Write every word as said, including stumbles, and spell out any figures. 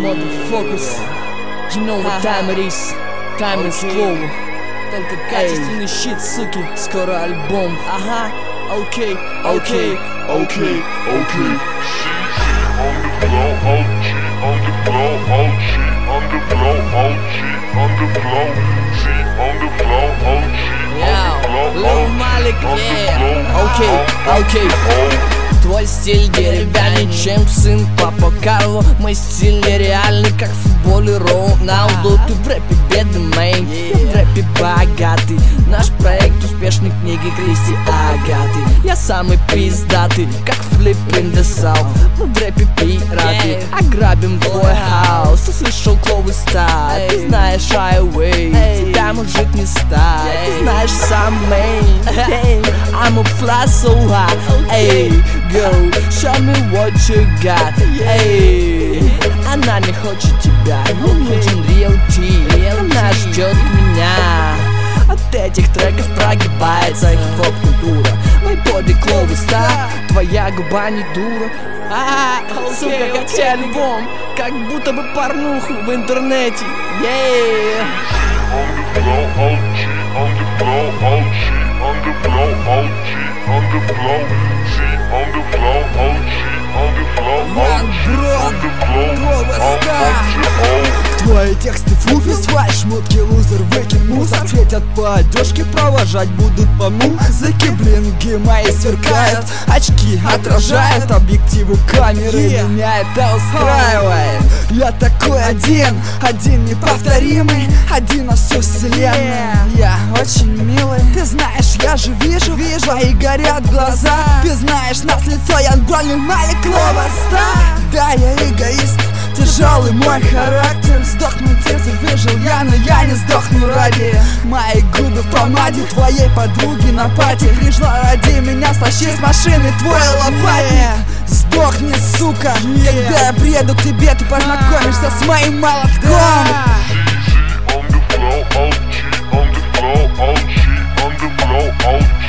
motherfuckers. You know what time it is. Time is slow. Только качественный щит, суки. Скоро альбом. Ага. Окей, окей, окей, окей. On the floor, O G, on the floor, O G, on the floor, O G, on the floor, G, on the floor, O G, Yeah, Lil Malik, yeah. Окей, окей. Твой стиль деревянней, чем сын папа Карло. Мой стиль нереальный, как в футболе Роналду. Ты в рэпе бедный мейн, я в рэпе богатый. Наш проект успешный, книги Кристи Агаты. Я самый пиздатый, как Flippin' the South. Мы в рэпе пираты, ограбим твой хаус. Ты слышал кловый стат, ты знаешь highway. Тебя мужик не стать, ты знаешь сам мейн. I'ma fly so high, ayy. Girl, show me what you got, ayy. Она не хочет тебя, ей нужен real G. Она ждет меня. От этих треков прогибается хип-хоп культура. Мой боди кловый стар, твоя губа не дура. А, сука, качай альбом, как будто бы порнуху в интернете. Yeah. On the floor, O G, on the floor, O G, on the floor, O G, on the floor, G, on the floor, O G, on the floor, O G, on the floor, O G. Твои тексты фуфи, свои шмотки лузер, выкинь мусор. Ответят по одежке, провожать будут по музыке. Блинги мои сверкают, очки отражают, объективы камеры, yeah. Меня это устраивает. Я такой один, один неповторимый, один на всю вселенную, yeah. Я очень милый, ты знаешь, я же вижу, вижу, твои горят глаза. Ты знаешь, нас лицо, я Лил Мalik, кловый стар. Да, я эгоист, тяжелый мой характер. Сдохнуть если выжил я, но я не сдохну ради. Мои губы в помаде твоей подруги на пати. Пришла ради меня, стащи с машины твой лопатник. Yeah. Сдохни, сука, yeah. Когда я приеду к тебе, ты познакомишься с моим молотком. On the floor, O G, on the floor, O G, on the floor, O G.